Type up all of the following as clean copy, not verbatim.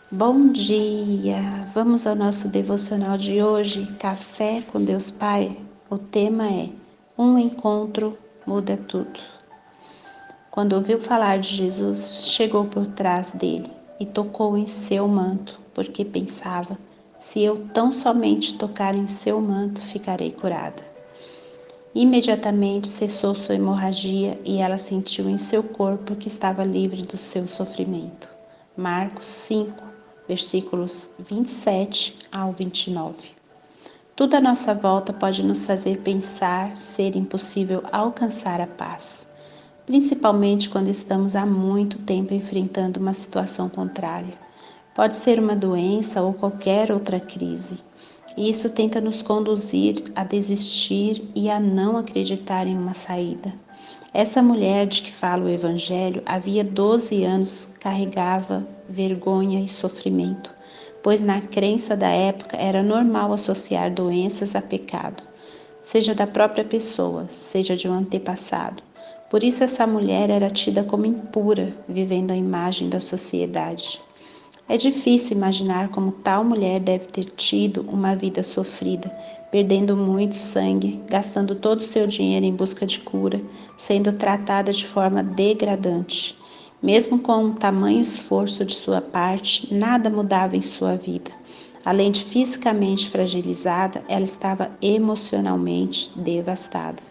Bom dia! Vamos ao nosso devocional de hoje, Café com Deus Pai. O tema é Um encontro muda tudo. Quando ouviu falar de Jesus, chegou por trás dele e tocou em seu manto, porque pensava: se eu tão somente tocar em seu manto, ficarei curada. Imediatamente cessou sua hemorragia e ela sentiu em seu corpo que estava livre do seu sofrimento. Marcos 5, versículos 27 ao 29. Tudo à nossa volta pode nos fazer pensar ser impossível alcançar a paz, principalmente quando estamos há muito tempo enfrentando uma situação contrária. Pode ser uma doença ou qualquer outra crise. E isso tenta nos conduzir a desistir e a não acreditar em uma saída. Essa mulher de que fala o Evangelho havia 12 anos carregava vergonha e sofrimento, pois na crença da época era normal associar doenças a pecado, seja da própria pessoa, seja de um antepassado. Por isso essa mulher era tida como impura, vivendo a imagem da sociedade. É difícil imaginar como tal mulher deve ter tido uma vida sofrida, perdendo muito sangue, gastando todo o seu dinheiro em busca de cura, sendo tratada de forma degradante. Mesmo com um tamanho esforço de sua parte, nada mudava em sua vida. Além de fisicamente fragilizada, ela estava emocionalmente devastada.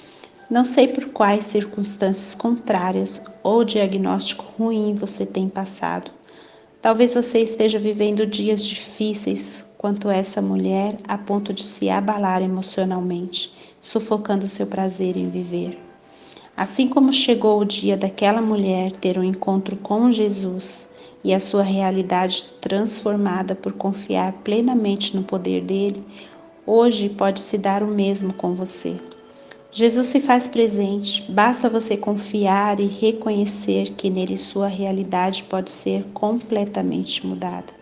Não sei por quais circunstâncias contrárias ou diagnóstico ruim você tem passado. Talvez você esteja vivendo dias difíceis quanto essa mulher, a ponto de se abalar emocionalmente, sufocando seu prazer em viver. Assim como chegou o dia daquela mulher ter um encontro com Jesus e a sua realidade transformada por confiar plenamente no poder dele, hoje pode se dar o mesmo com você. Jesus se faz presente, basta você confiar e reconhecer que nele sua realidade pode ser completamente mudada.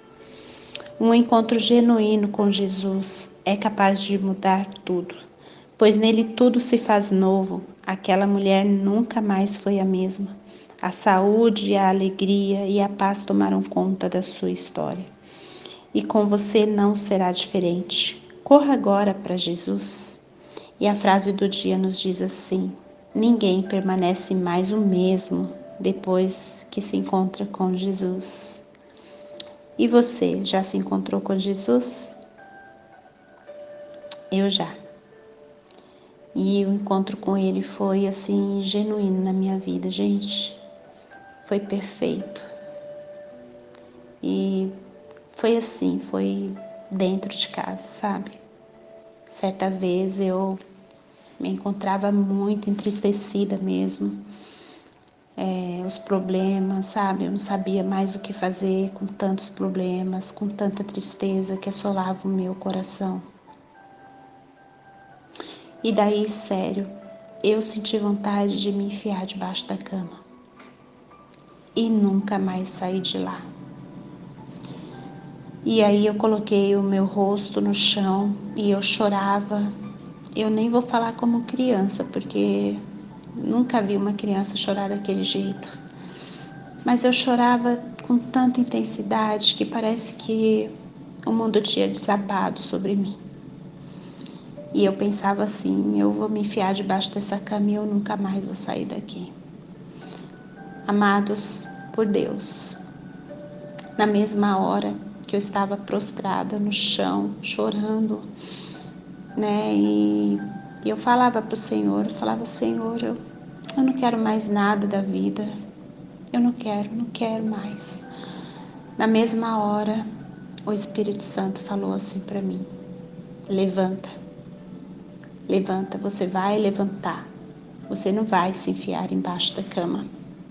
Um encontro genuíno com Jesus é capaz de mudar tudo, pois nele tudo se faz novo. Aquela mulher nunca mais foi a mesma. A saúde, a alegria e a paz tomaram conta da sua história. E com você não será diferente. Corra agora para Jesus. E a frase do dia nos diz assim: ninguém permanece mais o mesmo depois que se encontra com Jesus. E você, já se encontrou com Jesus? Eu já. E o encontro com ele foi assim, genuíno na minha vida, gente. Foi perfeito. E foi assim, foi dentro de casa, sabe? Certa vez eu me encontrava muito entristecida mesmo. Os problemas, sabe? Eu não sabia mais o que fazer com tantos problemas, com tanta tristeza que assolava o meu coração. E daí, sério, eu senti vontade de me enfiar debaixo da cama e nunca mais sair de lá. E aí eu coloquei o meu rosto no chão e eu chorava. Eu nem vou falar como criança, porque nunca vi uma criança chorar daquele jeito. Mas eu chorava com tanta intensidade que parece que o mundo tinha desabado sobre mim. E eu pensava assim: eu vou me enfiar debaixo dessa cama e eu nunca mais vou sair daqui. Amados por Deus, na mesma hora que eu estava prostrada no chão, chorando, né? E eu falava para o Senhor, Senhor, eu não quero mais nada da vida. Eu não quero mais. Na mesma hora, o Espírito Santo falou assim para mim: levanta, levanta, você vai levantar. Você não vai se enfiar embaixo da cama.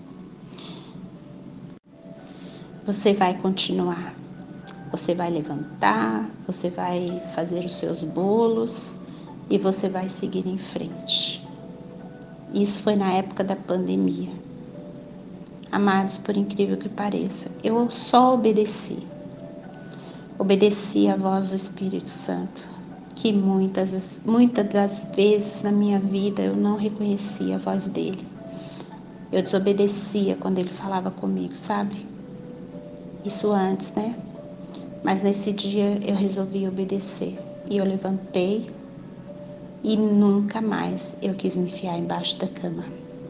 Você vai continuar. Você vai levantar, você vai fazer os seus bolos e você vai seguir em frente. Isso foi na época da pandemia. Amados, por incrível que pareça, eu só obedeci. Obedeci à voz do Espírito Santo, que muitas das vezes na minha vida eu não reconhecia a voz dele. Eu desobedecia quando ele falava comigo, sabe? Isso antes, né? Mas nesse dia eu resolvi obedecer. E eu levantei e nunca mais eu quis me enfiar embaixo da cama.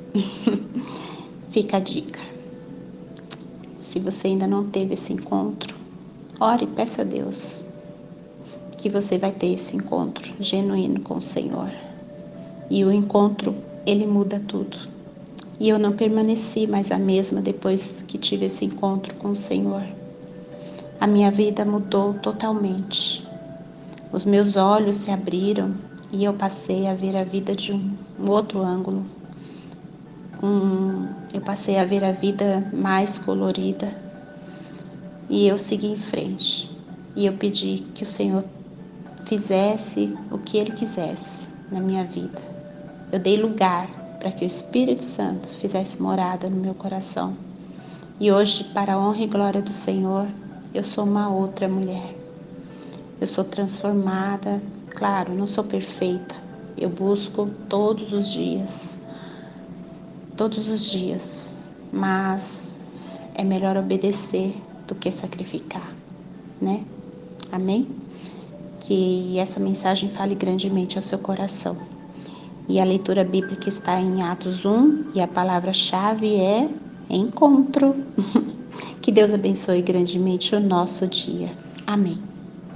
Fica a dica. Se você ainda não teve esse encontro, ore e peça a Deus que você vai ter esse encontro genuíno com o Senhor. E o encontro, ele muda tudo. E eu não permaneci mais a mesma depois que tive esse encontro com o Senhor. A minha vida mudou totalmente. Os meus olhos se abriram e eu passei a ver a vida de um outro ângulo. Eu passei a ver a vida mais colorida. E eu segui em frente. E eu pedi que o Senhor fizesse o que Ele quisesse na minha vida. Eu dei lugar para que o Espírito Santo fizesse morada no meu coração. E hoje, para a honra e glória do Senhor, eu sou uma outra mulher. Eu sou transformada. Claro, não sou perfeita. Eu busco todos os dias. Mas é melhor obedecer do que sacrificar, né? Amém? Que essa mensagem fale grandemente ao seu coração. E a leitura bíblica está em Atos 1 e a palavra-chave é encontro. Que Deus abençoe grandemente o nosso dia. Amém.